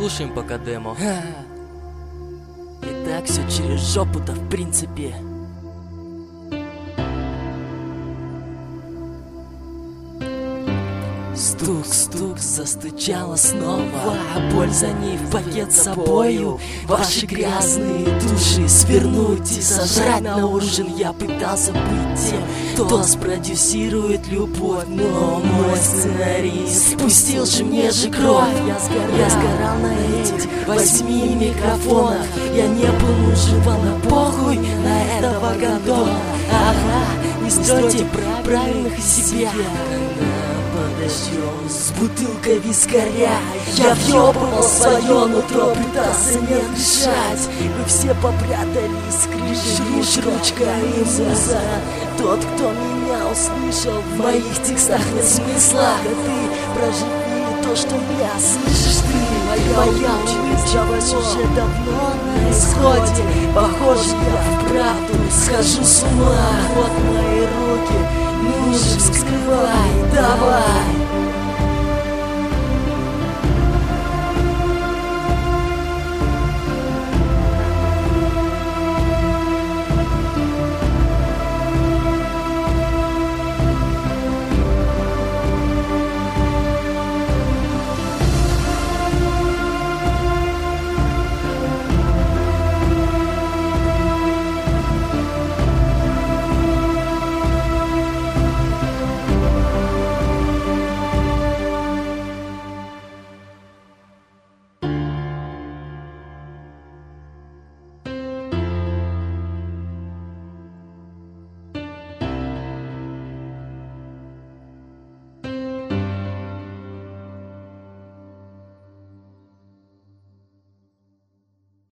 Послушаем пока демо. И так все через жопу-то в принципе. Стук-стук застучала снова, боль за ней в пакет с собою. Ваши грязные души свернуть и сожрать на ужин. Я пытался быть тем, кто спродюсирует любовь, но мой сценарист спустил же мне же кровь. Я сгорал на этих 8 микрофонах. Я не был нужен вам, на похуй на этого гондона. Ага, не стройте правильных из себя. Подождем с бутылкой вискаря. Я въебывал свое нутро, пытался не дышать. Вы все попрятались, скрижишь ручками муза. Тот, кто меня услышал, в моих текстах нет смысла. Да ты проживи то, что я, слышишь ты? Моя участь уже давно на исходе. Похоже, я вправду схожу с ума. Вот мои руки, ну же, вскрывай, давай.